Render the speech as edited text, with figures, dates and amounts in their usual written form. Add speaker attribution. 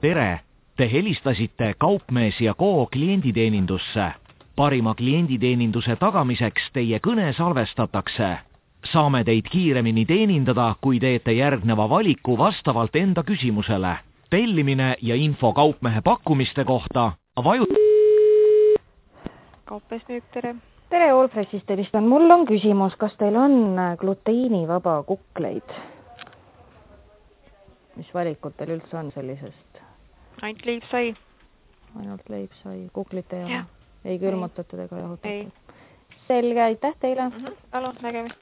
Speaker 1: tere! Te helistasite Kaupmees & Co klienditeenindusse. Parima klienditeeninduse tagamiseks teie kõne salvestatakse. Saame teid kiiremini teenindada, kui teete järgneva valiku vastavalt enda küsimusele. Tellimine ja info kaupmehe pakkumiste kohta
Speaker 2: Kaupmees müük, tere!
Speaker 3: Tere, Allfreshist helistan. Mul on küsimus, kas teil on gluteenivaba kukleid? Mis valikud teil üldse on sellisest?
Speaker 2: Ainult leibsai.
Speaker 3: Ainult leibsai. Kuklit ei ole?
Speaker 2: Ja.
Speaker 3: Ei külmutatud ega jahutatud?
Speaker 2: Ei.
Speaker 3: Selge, aitäh teile!
Speaker 2: Palun, nägemist!